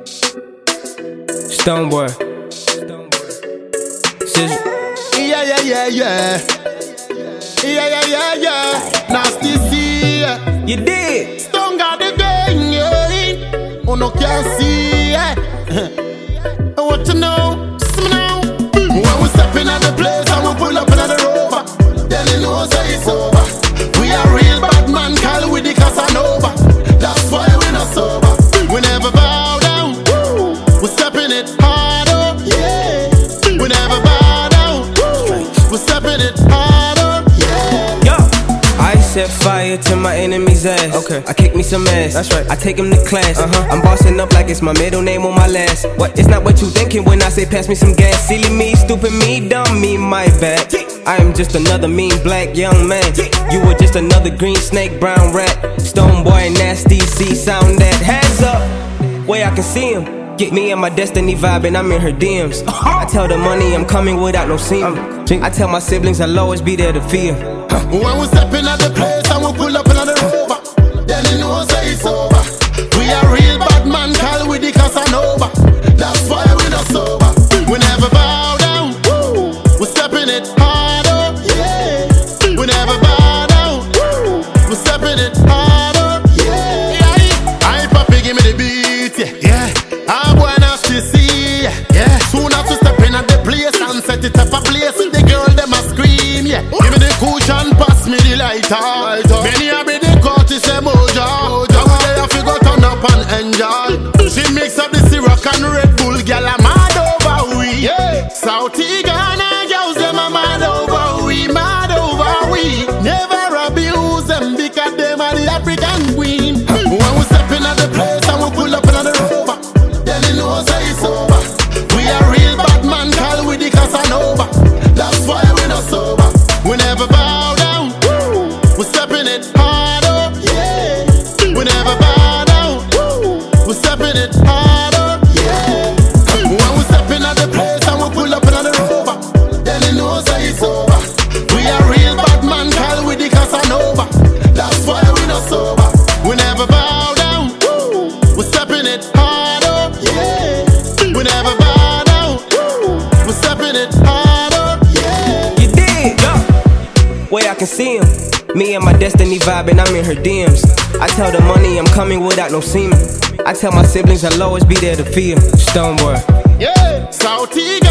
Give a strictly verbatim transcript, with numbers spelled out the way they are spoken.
Stoneboy. Scissor. Yeah, yeah, yeah, yeah. Yeah, yeah, yeah, yeah. Nasty C, yeah. You did. Stone got the gang, yeah. Oh, no, can't see, yeah. What you know? See me now. When we step in at the place and we pull up in the rover, then you know say it's over. We are real bad man, call with the Casanova. That's why we not sober. We never bow down. We stepping it harder, yeah. We never bow down. We stepping it harder, yeah. Yo, I set fire to my enemy's ass. Okay, I kick me some ass. That's right. I take him to class. Uh-huh. I'm bossing up like it's my middle name on my last. What? It's not what you thinking when I say pass me some gas. Silly me, stupid me, dumb me, my bad. I am just another mean black young man. You were just another green snake, brown rat. Stoneboy, Nasty C, sound that hands up. Way I can see him. Get me and my destiny vibing, I'm in her D Ms. I tell the money I'm coming without no semen. I tell my siblings I'll always be there to fear. When we step in at the place and we pull up in the rover, then you know say it's over. We are real bad man, call with the Casanova. That's why we not sober. We never bow down. We stepping it harder, yeah. We never bow down. We stepping it harder, yeah. I papi give me the beat, yeah. I wanna see, yeah. Soon as we step in at the place and set it up a place, the girl them a scream, yeah. Give me the cushion, pass me the lighter. Many a be the Curtis Emoja. Now we there fi go turn up and enjoy. She mix up the Ciroc and Red Bull, girl a mad over we. Yeah. Southie Ghana girls them a mad over we, mad over we. Never abuse them because them are the African queen. When we step in at the place and we pull up in the rover, then you know say it's over. We are real bad man, call with the Casanova. That's why we not sober. We never bow down. We stepping it harder, yeah. We never bow down. We stepping it harder, yeah. When we stepping at the place and we pull up in the rover, then you know say it's over. We are real bad man, call with the Casanova. That's why we not sober. We never bow down. We stepping it harder, yeah. We never bow down. We stepping it harder, yeah. You did, yo. Way I can see him. Me and my destiny vibing, I'm in her D Ms. I tell the money I'm coming without no semen. I tell my siblings I'll always be there to fear. Stoneboy. Yeah, Southie